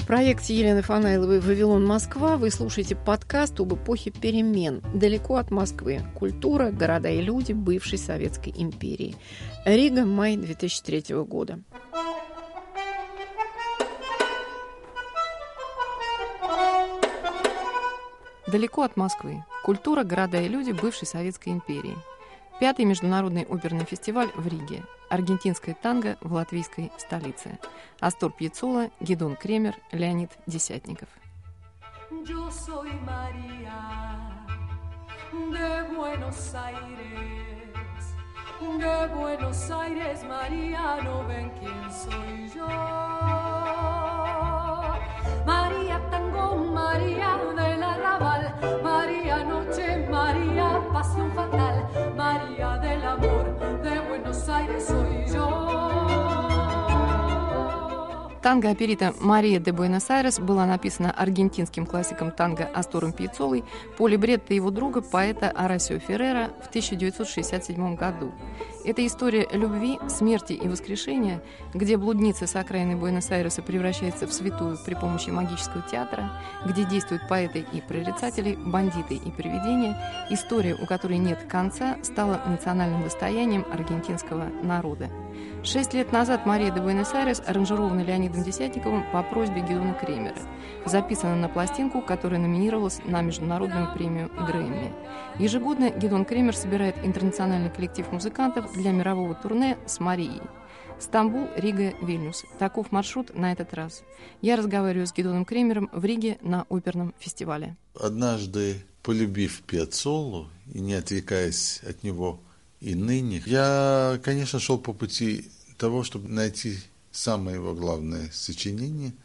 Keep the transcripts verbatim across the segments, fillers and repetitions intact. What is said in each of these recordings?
В проекте Елены Фанайловой «Вавилон, Москва» вы слушаете подкаст об эпохе перемен. Далеко от Москвы. Культура, города и люди бывшей Советской империи. Рига, май две тысячи третьего года. Далеко от Москвы. Культура, города и люди бывшей Советской империи. Пятый международный оперный фестиваль в Риге. Аргентинское танго в латвийской столице. Астор Пьяццола, Гидон Кремер, Леонид Десятников. Yo soy María de Buenos Aires, de Buenos Aires, María, no ven quién soy yo. María tango, María del arrabal, María noche, María pasión fatal, María del amor, de Buenos Aires soy yo. Танго-оперита «Мария де Буэнос-Айрес» была написана аргентинским классиком танго Астором Пьяццолой по либретто его друга, поэта Орасио Феррера в тысяча девятьсот шестьдесят седьмом году. Это история любви, смерти и воскрешения, где блудница с окраины Буэнос-Айреса превращается в святую при помощи магического театра, где действуют поэты и прорицатели, бандиты и привидения. История, у которой нет конца, стала национальным достоянием аргентинского народа. Шесть лет назад «Мария де Буэнос-Айрес» аранжирована Леонидом Десятниковым по просьбе Гидона Кремера. Записана на пластинку, которая номинировалась на международную премию Грэмми. Ежегодно Гидон Кремер собирает интернациональный коллектив музыкантов для мирового турне с «Марией». Стамбул, Рига, Вильнюс. Таков маршрут на этот раз. Я разговариваю с Гидоном Кремером в Риге на оперном фестивале. Однажды, полюбив Пьяццолу и не отрекаясь от него и ныне, я, конечно, шел по пути того, чтобы найти самое его главное сочинение.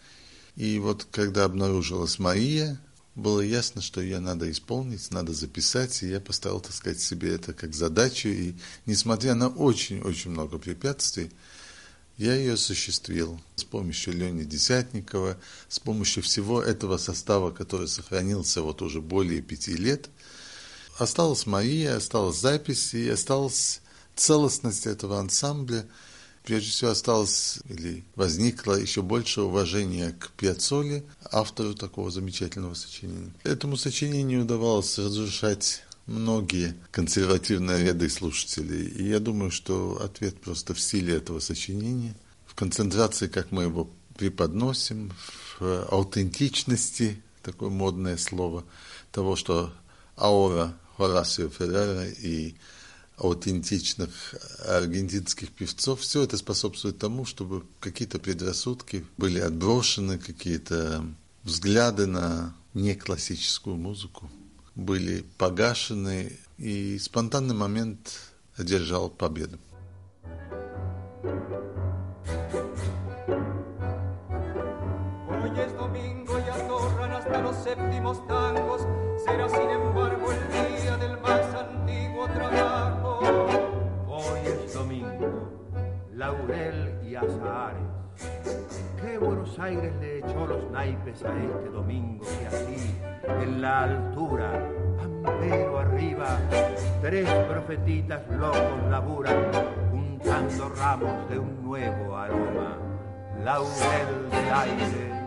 И вот когда обнаружилась Мария, было ясно, что ее надо исполнить, надо записать, и я поставил, так сказать, себе это как задачу. И несмотря на очень-очень много препятствий, я ее осуществил с помощью Лени Десятникова, с помощью всего этого состава, который сохранился вот уже более пяти лет. Осталась Мария, осталась запись, и осталась целостность этого ансамбля. Прежде всего, осталось или возникло еще больше уважения к Пьяццоле, автору такого замечательного сочинения. Этому сочинению удавалось разрушать многие консервативные ряды слушателей. И я думаю, что ответ просто в силе этого сочинения, в концентрации, как мы его преподносим, в аутентичности, такое модное слово, того, что аура Орасио Феррера и аутентичных аргентинских певцов, все это способствует тому, чтобы какие-то предрассудки были отброшены, какие-то взгляды на неклассическую музыку были погашены, и спонтанный момент одержал победу. Será sin embargo el día del más antiguo trabajo. Hoy es domingo, laurel y azahares. Qué Buenos Aires le echó los naipes a este domingo que así, en la altura, pampero arriba, tres profetitas locos laburan, juntando ramos de un nuevo aroma. Laurel del aire.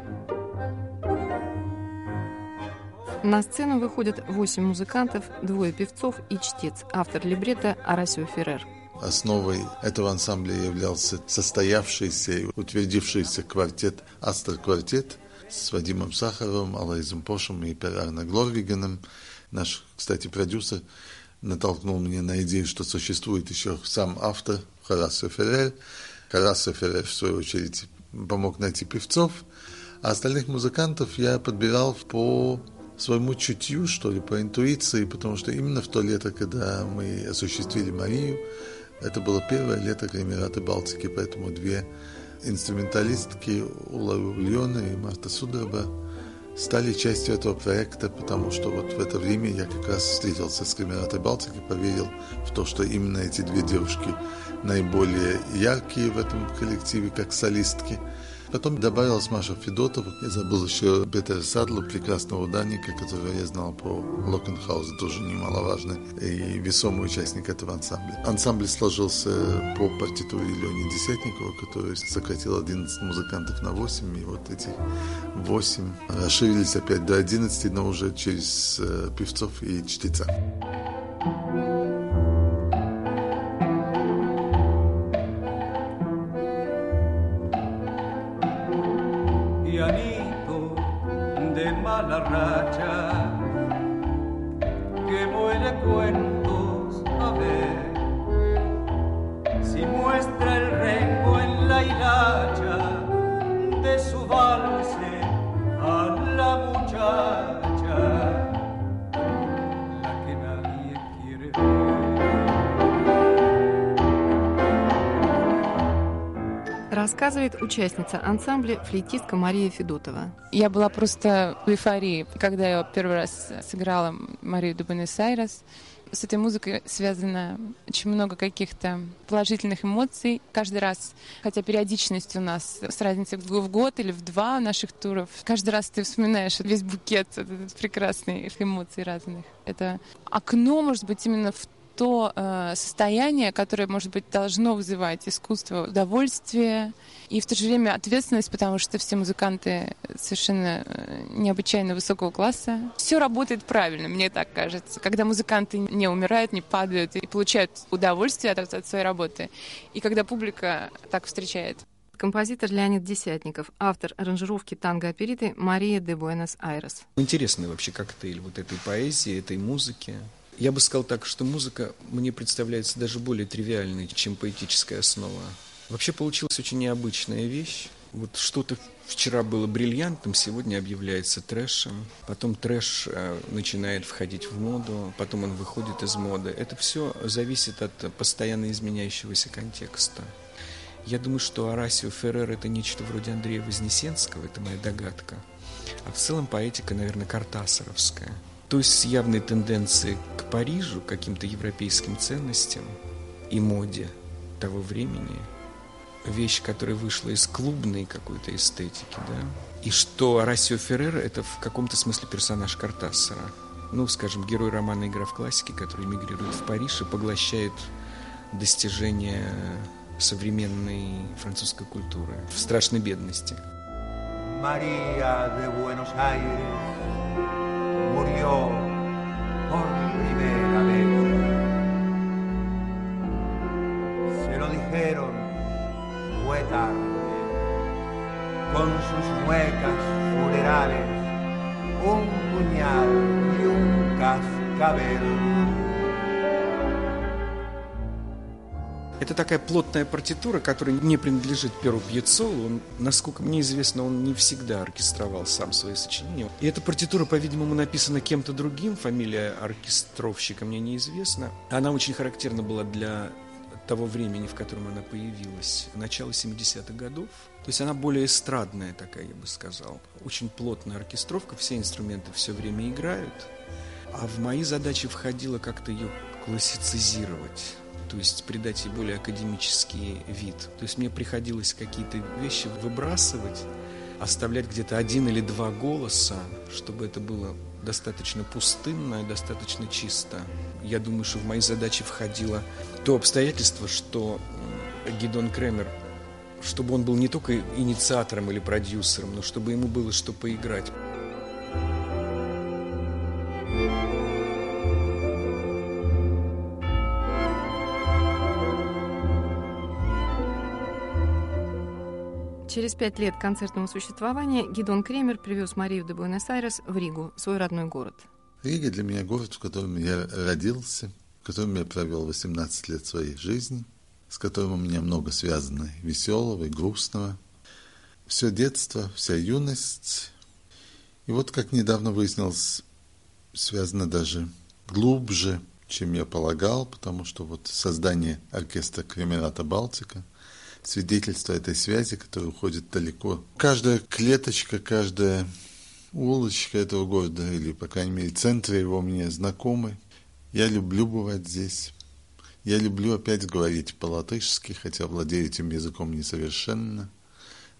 На сцену выходят восемь музыкантов, двое певцов и чтец, автор либретто Орасио Феррер. Основой этого ансамбля являлся состоявшийся и утвердившийся квартет «Астор Квартет» с Вадимом Сахаровым, Алоизом Пошем и Пер Арне Глорвигеном. Наш, кстати, продюсер натолкнул меня на идею, что существует еще сам автор Орасио Феррер. Орасио Феррер, в свою очередь, помог найти певцов, а остальных музыкантов я подбирал по своему чутью, что ли, по интуиции, потому что именно в то лето, когда мы осуществили Марию, это было первое лето Кремераты Балтики, поэтому две инструменталистки, Ула Ульона и Марта Судраба, стали частью этого проекта, потому что вот в это время я как раз встретился с Кремератой Балтики, поверил в то, что именно эти две девушки наиболее яркие в этом коллективе, как солистки. Потом добавилась Маша Федотова. Я забыл еще Петера Садлу, прекрасного ударника, которого я знал по Локенхаузу, тоже немаловажный и весомый участник этого ансамбля. Ансамбль сложился по партитуре Лени Десятникова, который сократил одиннадцать музыкантов на восемь, и вот эти восемь расширились опять до одиннадцати, но уже через э, певцов и чтеца. Pianito de mala racha que muere cuentos a ver si muestra el rengo en la hilacha de su valse a la muchacha la que nadie quiere ver. Рассказывает участница ансамбля флейтистка Мария Федотова. Я была просто в эйфории, когда я первый раз сыграла Марию де Буэнос-Айрес. С этой музыкой связано очень много каких-то положительных эмоций. Каждый раз, хотя периодичность у нас с разницей в год или в два наших туров, каждый раз ты вспоминаешь весь букет прекрасных эмоций разных. Это окно, может быть, именно в то э, состояние, которое, может быть, должно вызывать искусство, удовольствие и в то же время ответственность, потому что все музыканты совершенно э, необычайно высокого класса. Все работает правильно, мне так кажется. Когда музыканты не умирают, не падают и получают удовольствие от, от своей работы, и когда публика так встречает. Композитор Леонид Десятников, автор аранжировки танго-опериты Мария де Буэнос-Айрес. Интересный вообще коктейль вот этой поэзии, этой музыки. Я бы сказал так, что музыка мне представляется даже более тривиальной, чем поэтическая основа. Вообще получилась очень необычная вещь. Вот что-то вчера было бриллиантом, сегодня объявляется трэшем. Потом трэш э, начинает входить в моду, потом он выходит из моды. Это все зависит от постоянно изменяющегося контекста. Я думаю, что Орасио Феррер — это нечто вроде Андрея Вознесенского, это моя догадка. А в целом поэтика, наверное, кортасаровская. То есть с явной тенденцией к Парижу, к каким-то европейским ценностям и моде того времени. Вещь, которая вышла из клубной какой-то эстетики, да. И что Орасио Феррер — это в каком-то смысле персонаж Кортасара. Ну, скажем, герой романа «Игра в классике», который эмигрирует в Париж и поглощает достижения современной французской культуры в страшной бедности. María de Buenos Aires murió por primera vez. Se lo dijeron, fue tarde. Con sus muecas funerales, un puñal y un cascabel. Это такая плотная партитура, которая не принадлежит Перу Пьецолу. Он, насколько мне известно, он не всегда оркестровал сам свои сочинения. И эта партитура, по-видимому, написана кем-то другим. Фамилия оркестровщика мне неизвестна. Она очень характерна была для того времени, в котором она появилась, начало семидесятых годов. То есть она более эстрадная такая, я бы сказал. Очень плотная оркестровка, все инструменты все время играют. А в мои задачи входило как-то ее классицизировать. То есть придать ей более академический вид. То есть мне приходилось какие-то вещи выбрасывать, оставлять где-то один или два голоса, чтобы это было достаточно пустынно и достаточно чисто. Я думаю, что в мои задачи входило то обстоятельство, что Гидон Кремер, чтобы он был не только инициатором или продюсером, но чтобы ему было что поиграть. Через пять лет концертного существования Гидон Кремер привез Марию де Буэнос-Айрес в Ригу, свой родной город. Рига для меня город, в котором я родился, в котором я провел восемнадцать лет своей жизни, с которым у меня много связано веселого и грустного. Все детство, вся юность. И вот, как недавно выяснилось, связано даже глубже, чем я полагал, потому что вот создание оркестра Кремерата Балтика свидетельство этой связи, которая уходит далеко. Каждая клеточка, каждая улочка этого города, или, по крайней мере, центр его мне знакомы. Я люблю бывать здесь. Я люблю опять говорить по-латышски, хотя владею этим языком несовершенно.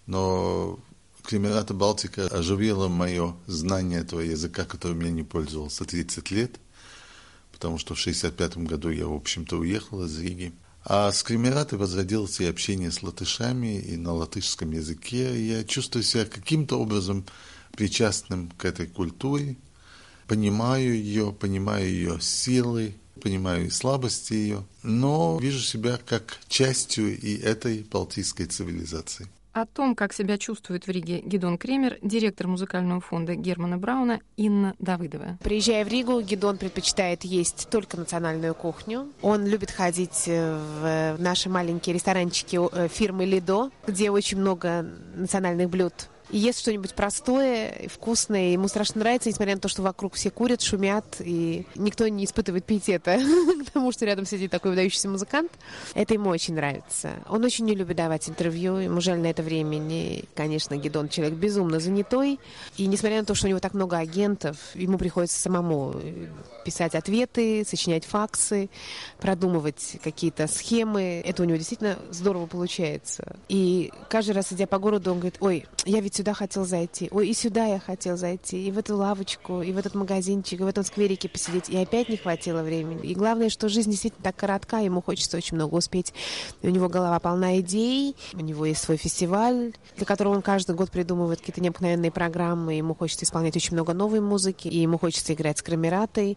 Но Кремерата Балтика оживила мое знание этого языка, которым я не пользовался тридцать лет, потому что в шестьдесят пятом году я, в общем-то, уехал из Риги. А с Кремераты возродилось и общение с латышами, и на латышском языке. И я чувствую себя каким-то образом причастным к этой культуре, понимаю ее, понимаю ее силы, понимаю и слабости ее, но вижу себя как частью и этой балтийской цивилизации. О том, как себя чувствует в Риге Гидон Кремер, директор музыкального фонда Германа Брауна Инна Давыдова. Приезжая в Ригу, Гидон предпочитает есть только национальную кухню. Он любит ходить в наши маленькие ресторанчики фирмы Лидо, где очень много национальных блюд. И ест что-нибудь простое, вкусное, ему страшно нравится, несмотря на то, что вокруг все курят, шумят, и никто не испытывает пиетета к тому, что рядом сидит такой выдающийся музыкант. Это ему очень нравится. Он очень не любит давать интервью, ему жаль на это времени. Конечно, Гидон человек безумно занятой, и несмотря на то, что у него так много агентов, ему приходится самому писать ответы, сочинять факсы, продумывать какие-то схемы. Это у него действительно здорово получается. И каждый раз, идя по городу, он говорит: ой, я ведь сюда хотел зайти, ой, и сюда я хотел зайти, и в эту лавочку, и в этот магазинчик, и в этом скверике посидеть, и опять не хватило времени. И главное, что жизнь действительно так коротка, ему хочется очень много успеть. И у него голова полна идей, у него есть свой фестиваль, для которого он каждый год придумывает какие-то необыкновенные программы, ему хочется исполнять очень много новой музыки, и ему хочется играть с Кремератой.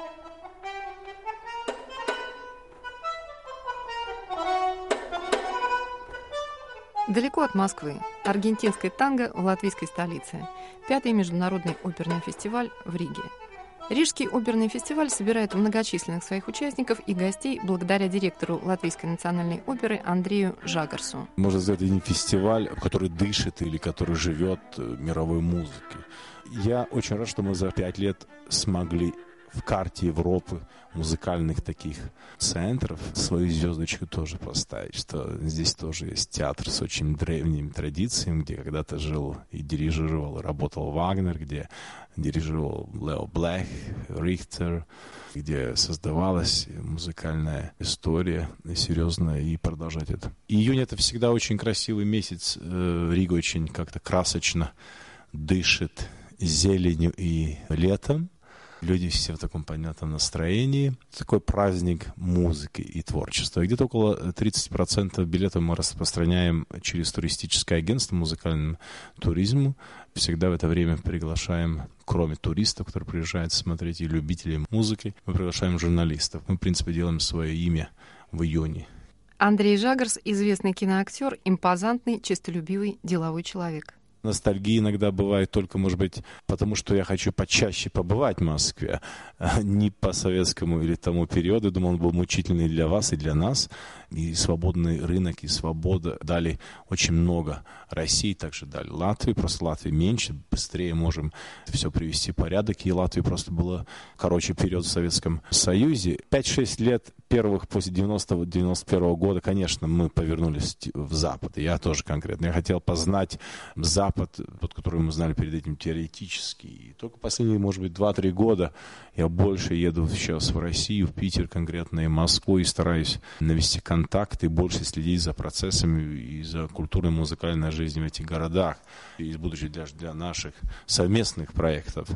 Далеко от Москвы. Аргентинское танго в латвийской столице. Пятый международный оперный фестиваль в Риге. Рижский оперный фестиваль собирает многочисленных своих участников и гостей благодаря директору Латвийской национальной оперы Андрею Жагарсу. Можно сказать, это не фестиваль, который дышит или который живет мировой музыкой. Я очень рад, что мы за пять лет смогли в карте Европы музыкальных таких центров свою звездочку тоже поставить, что здесь тоже есть театр с очень древними традициями, где когда-то жил и дирижировал, и работал Вагнер, где дирижировал Лео Блэх, Рихтер, где создавалась музыкальная история серьезная, и продолжать это. Июнь — это всегда очень красивый месяц. Рига очень как-то красочно дышит зеленью и летом. Люди все в таком понятном настроении. Такой праздник музыки и творчества. Где-то около тридцать процентов билетов мы распространяем через туристическое агентство музыкальному туризму. Всегда в это время приглашаем, кроме туристов, которые приезжают смотреть, и любителей музыки, мы приглашаем журналистов. Мы, в принципе, делаем свое имя в июне. Андрей Жагарс – известный киноактер, импозантный, честолюбивый, деловой человек. Ностальгия иногда бывает только, может быть, потому что я хочу почаще побывать в Москве, не по советскому или тому периоду. Думаю, он был мучительный для вас и для нас. И свободный рынок, и свобода дали очень много. России также дали Латвии, просто Латвии меньше, быстрее можем все привести в порядок. И Латвии просто было короче период в Советском Союзе. пять-шесть лет первых после девяностого девяносто первого года, конечно, мы повернулись в Запад. И я тоже конкретно. Я хотел познать Запад, под который мы знали перед этим теоретически. И только последние, может быть, два-три года я больше еду сейчас в Россию, в Питер конкретно, и в Москву, и стараюсь навести контакты, и больше следить за процессами и за культурной музыкальной жизнью в этих городах, и будучи даже для наших совместных проектов.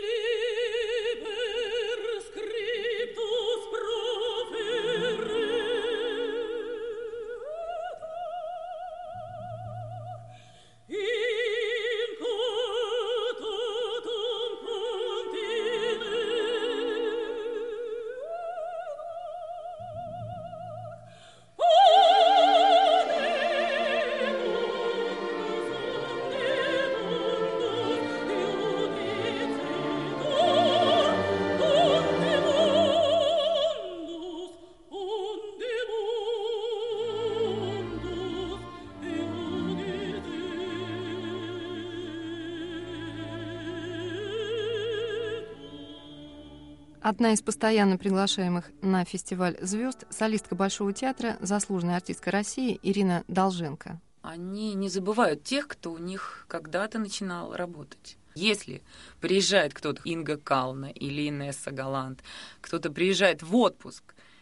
Одна из постоянно приглашаемых на фестиваль звезд, солистка Большого театра, заслуженная артистка России Ирина Долженко. Они не забывают тех, кто у них когда-то начинал работать. Если приезжает кто-то, Инга Кална или Инесса Галант, кто-то приезжает в отпуск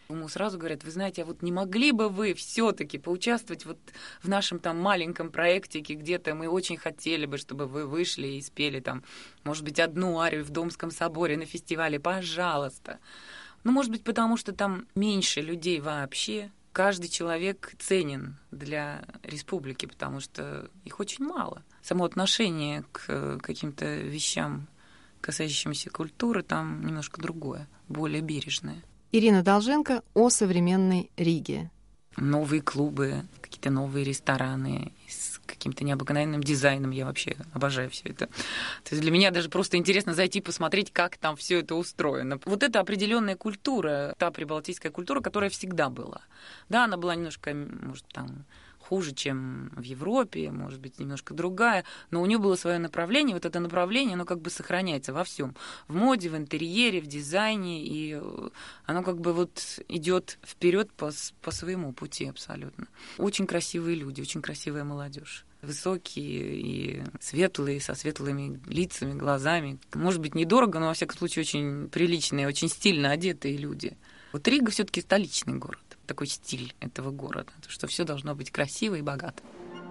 Ему сразу говорят: вы знаете, а вот не могли бы вы все-таки поучаствовать вот в нашем там маленьком проектике где-то, мы очень хотели бы, чтобы вы вышли и спели там, может быть, одну арию в Домском соборе на фестивале, пожалуйста. Ну, может быть, потому что там меньше людей вообще. Каждый человек ценен для республики, потому что их очень мало. Само отношение к каким-то вещам, касающимся культуры, там немножко другое, более бережное. Ирина Долженко о современной Риге. Новые клубы, какие-то новые рестораны с каким-то необыкновенным дизайном. Я вообще обожаю все это. То есть для меня даже просто интересно зайти посмотреть, как там все это устроено. Вот это определенная культура, та прибалтийская культура, которая всегда была. Да, она была немножко, может, там хуже, чем в Европе, может быть, немножко другая, но у нее было свое направление, вот это направление, оно как бы сохраняется во всем, в моде, в интерьере, в дизайне, и оно как бы вот идет вперед по, по своему пути абсолютно. Очень красивые люди, очень красивая молодежь. Высокие и светлые, со светлыми лицами, глазами. Может быть, недорого, но, во всяком случае, очень приличные, очень стильно одетые люди. Вот Рига все-таки столичный город. Такой стиль этого города, что все должно быть красиво и богато.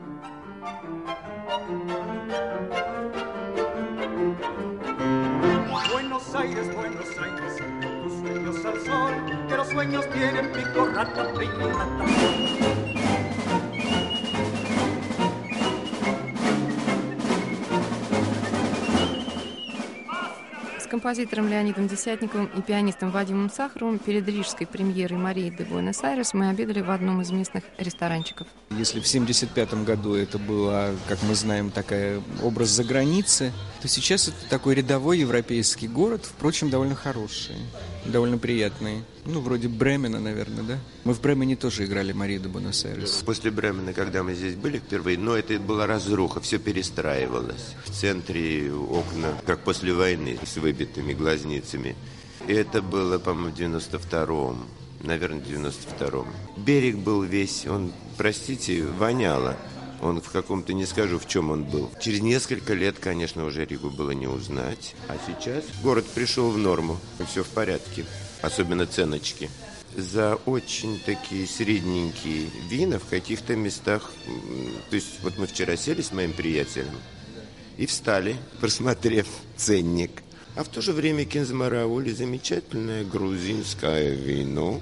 Buenos Aires, Buenos Aires, tus sueños al sol, que los sueños tienen pico, rata, rata. С композитором Леонидом Десятниковым и пианистом Вадимом Сахаровым перед рижской премьерой Марии де Буэнос-Айрес мы обедали в одном из местных ресторанчиков. Если в семьдесят пятом году это было, как мы знаем, такой образ за границы, то сейчас это такой рядовой европейский город, впрочем, довольно хороший, довольно приятный. Ну, вроде Бремена, наверное, да? Мы в Бремене тоже играли Марию де Буэнос-Айрес. После Бремена, когда мы здесь были впервые, но это была разруха, все перестраивалось. В центре окна, как после войны, с выбитыми глазницами. И это было, по-моему, в девяносто втором, наверное, в девяносто втором. Берег был весь, он, простите, воняло. Он в каком-то, не скажу, в чем он был. Через несколько лет, конечно, уже Ригу было не узнать. А сейчас город пришел в норму, и все в порядке. Особенно ценочки. За очень такие средненькие вина в каких-то местах. То есть вот мы вчера сели с моим приятелем и встали, просмотрев ценник. А в то же время Кинзмараули замечательное грузинское вино.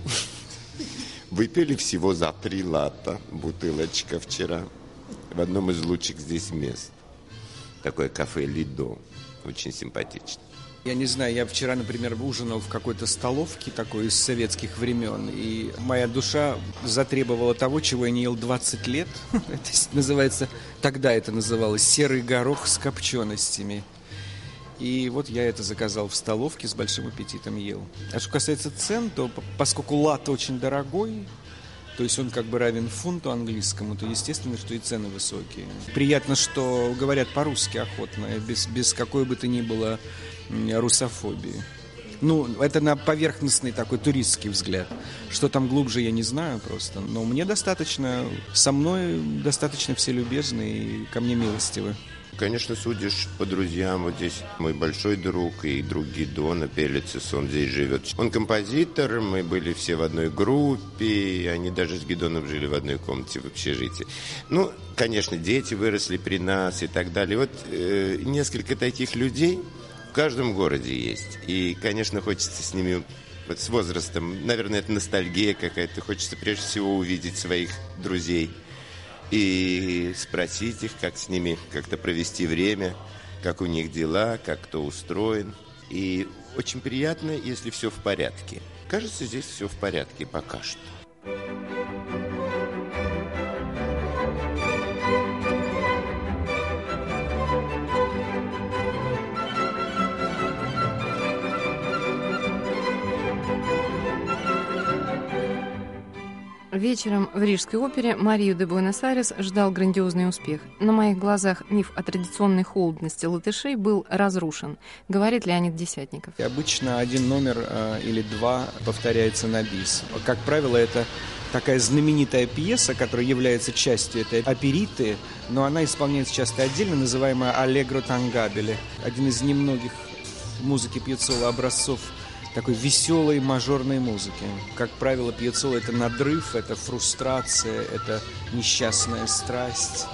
Выпили всего за три лата бутылочка вчера. В одном из лучших здесь мест. Такое кафе «Лидо». Очень симпатично. Я не знаю, я вчера, например, ужинал в какой-то столовке такой из советских времен, и моя душа затребовала того, чего я не ел двадцать лет. Это называется, тогда это называлось серый горох с копченостями. И вот я это заказал в столовке, с большим аппетитом ел. А что касается цен, то поскольку лат очень дорогой, то есть он как бы равен фунту английскому, то естественно, что и цены высокие. Приятно, что говорят по-русски охотно, без, без какой бы то ни было русофобии. Ну, это на поверхностный такой туристский взгляд. Что там глубже, я не знаю просто. Но мне достаточно, со мной достаточно все любезны и ко мне милостивы. Конечно, судишь по друзьям. Вот здесь мой большой друг и друг Гидона Пелицис, он здесь живет. Он композитор, мы были все в одной группе, они даже с Гидоном жили в одной комнате в общежитии. Ну, конечно, дети выросли при нас и так далее. Вот э, несколько таких людей в каждом городе есть. И, конечно, хочется с ними, вот с возрастом, наверное, это ностальгия какая-то, хочется прежде всего увидеть своих друзей и спросить их, как с ними как-то провести время, как у них дела, как кто устроен. И очень приятно, если все в порядке. Кажется, здесь все в порядке пока что. Вечером в Рижской опере Марию де Буэнос-Айрес ждал грандиозный успех. На моих глазах миф о традиционной холодности латышей был разрушен, говорит Леонид Десятников. И обычно один номер э, или два повторяется на бис. Как правило, это такая знаменитая пьеса, которая является частью этой опериты, но она исполняется часто отдельно, называемая «Allegro tangabile». Один из немногих в музыке Пьяццола образцов такой веселой мажорной музыки. Как правило, Пьяццола — это надрыв, это фрустрация, это несчастная страсть.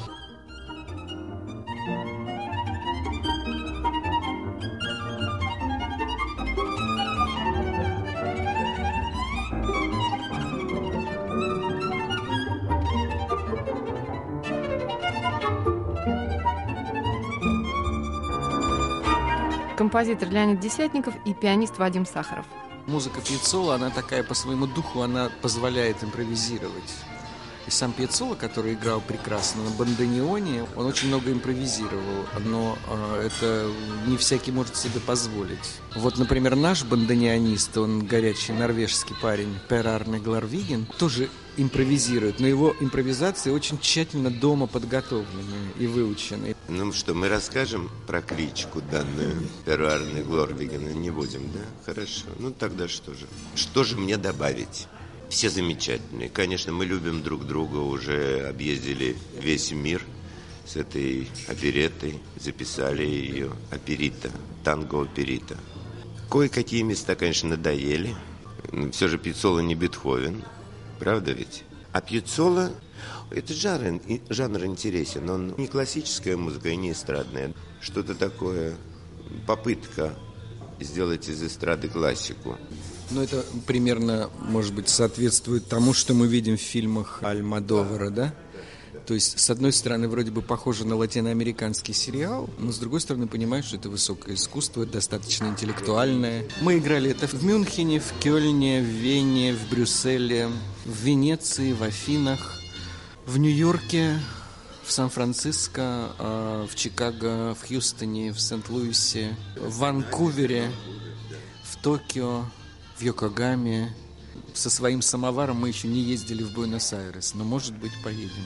Композитор Леонид Десятников и пианист Вадим Сахаров. Музыка Пьяццолы, она такая по своему духу, она позволяет импровизировать. И сам Пьяццола, который играл прекрасно на бандонеоне, он очень много импровизировал, но э, это не всякий может себе позволить. Вот, например, наш бандонеонист, он горячий норвежский парень, Пер Арне Гларвиген, тоже импровизирует, но его импровизации очень тщательно дома подготовлены и выучены. Ну что, мы расскажем про кличку данную Перу Арне Гларвигена? Не будем, да? Хорошо. Ну тогда что же? Что же мне добавить? Все замечательные. Конечно, мы любим друг друга, уже объездили весь мир с этой опереттой, записали ее оперита, танго-оперита. Кое-какие места, конечно, надоели. Все же Пьяццола не Бетховен, правда ведь? А Пьяццола, этот жанр, жанр интересен, он не классическая музыка и не эстрадная. Что-то такое, попытка сделать из эстрады классику. Ну, это примерно, может быть, соответствует тому, что мы видим в фильмах Альмодовара, да? То есть, с одной стороны, вроде бы похоже на латиноамериканский сериал, но с другой стороны, понимаешь, что это высокое искусство, достаточно интеллектуальное. Мы играли это в Мюнхене, в Кёльне, в Вене, в Брюсселе, в Венеции, в Афинах, в Нью-Йорке, в Сан-Франциско, в Чикаго, в Хьюстоне, в Сент-Луисе, в Ванкувере, в Токио, в Йокогаме. Со своим самоваром мы еще не ездили в Буэнос-Айрес, но, может быть, поедем.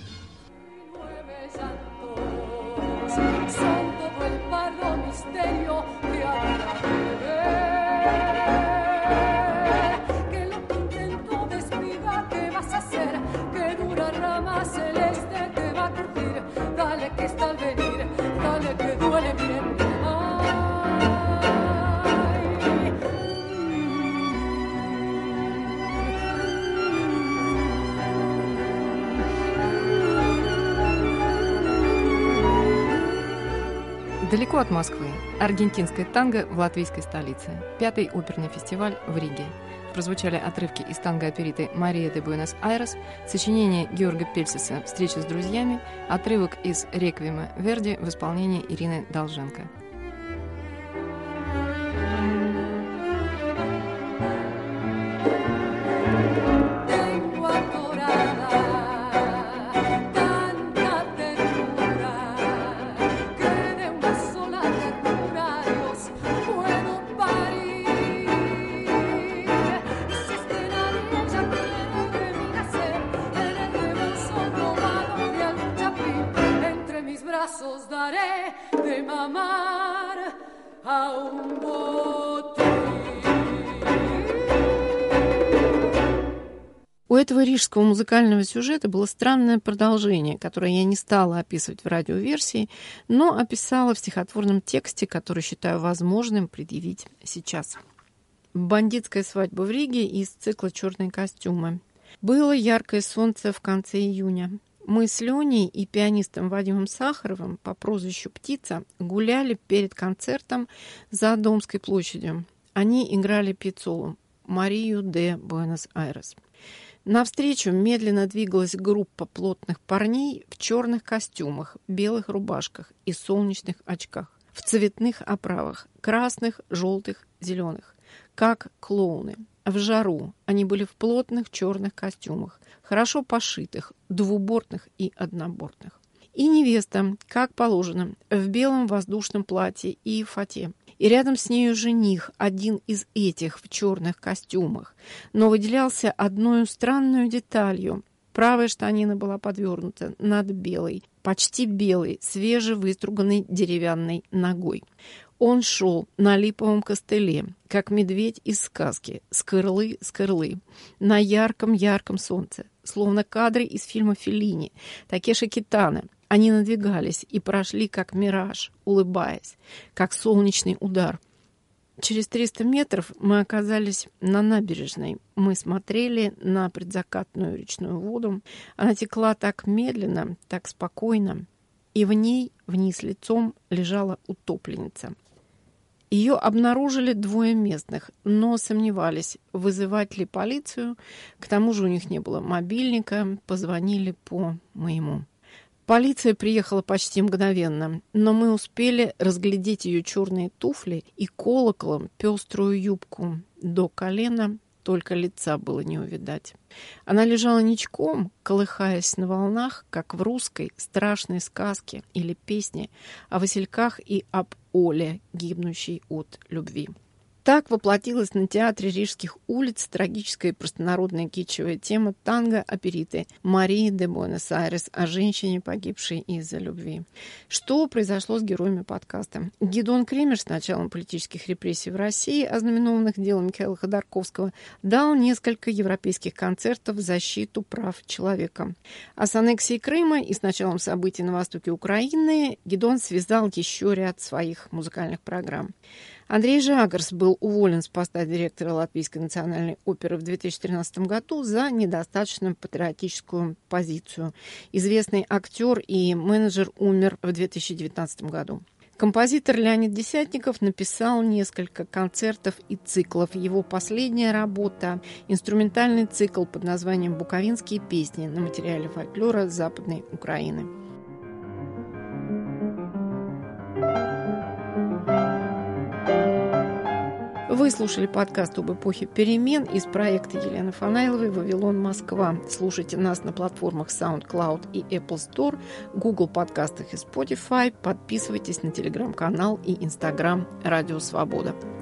Далеко от Москвы. Аргентинское танго в латвийской столице. Пятый оперный фестиваль в Риге. Прозвучали отрывки из танго-опериты «Мария де Буэнос-Айрес», сочинение Георга Пельсиса «Встреча с друзьями», отрывок из «Реквиема» Верди в исполнении Ирины Долженко. У этого рижского музыкального сюжета было странное продолжение, которое я не стала описывать в радиоверсии, но описала в стихотворном тексте, который считаю возможным предъявить сейчас. «Бандитская свадьба в Риге» из цикла «Черные костюмы». Было яркое солнце в конце июня. Мы с Леней и пианистом Вадимом Сахаровым по прозвищу «Птица» гуляли перед концертом за Домской площадью. Они играли Пьяццолу «Марию де Буэнос-Айрес». Навстречу медленно двигалась группа плотных парней в черных костюмах, белых рубашках и солнечных очках, в цветных оправах, красных, желтых, зеленых, как клоуны. В жару они были в плотных черных костюмах, хорошо пошитых, двубортных и однобортных. И невеста, как положено, в белом воздушном платье и фате. И рядом с нею жених, один из этих в черных костюмах, но выделялся одной странной деталью. Правая штанина была подвернута над белой, почти белой, свежевыструганной деревянной ногой. Он шел на липовом костыле, как медведь из сказки, с кырлы с кырлы, на ярком-ярком солнце, словно кадры из фильма Феллини, Такеши Китано. Они надвигались и прошли, как мираж, улыбаясь, как солнечный удар. Через триста метров мы оказались на набережной. Мы смотрели на предзакатную речную воду. Она текла так медленно, так спокойно. И в ней, вниз лицом, лежала утопленница. Ее обнаружили двое местных, но сомневались, вызывать ли полицию. К тому же у них не было мобильника, позвонили по моему. Полиция приехала почти мгновенно, но мы успели разглядеть ее черные туфли и колоколом пеструю юбку до колена, только лица было не увидать. Она лежала ничком, колыхаясь на волнах, как в русской страшной сказке или песне о васильках и об Оле, гибнущей от любви. Так воплотилась на театре Рижских улиц трагическая и простонародная китчевая тема танго-опериты Марии де Буэнос-Айрес о женщине, погибшей из-за любви. Что произошло с героями подкаста? Гидеон Кремер с началом политических репрессий в России, ознаменованных делом Михаила Ходорковского, дал несколько европейских концертов в защиту прав человека. А с аннексией Крыма и с началом событий на востоке Украины Гидеон связал еще ряд своих музыкальных программ. Андрей Жагарс был уволен с поста директора Латвийской национальной оперы в две тысячи тринадцатом году за недостаточно патриотическую позицию. Известный актер и менеджер умер в две тысячи девятнадцатом году. Композитор Леонид Десятников написал несколько концертов и циклов. Его последняя работа – инструментальный цикл под названием «Буковинские песни» на материале фольклора Западной Украины. Вы слушали подкаст об эпохе перемен из проекта Елены Фанайловой «Вавилон, Москва». Слушайте нас на платформах SoundCloud и Apple Store, Google подкастах и Spotify. Подписывайтесь на телеграм-канал и Instagram «Радио Свобода».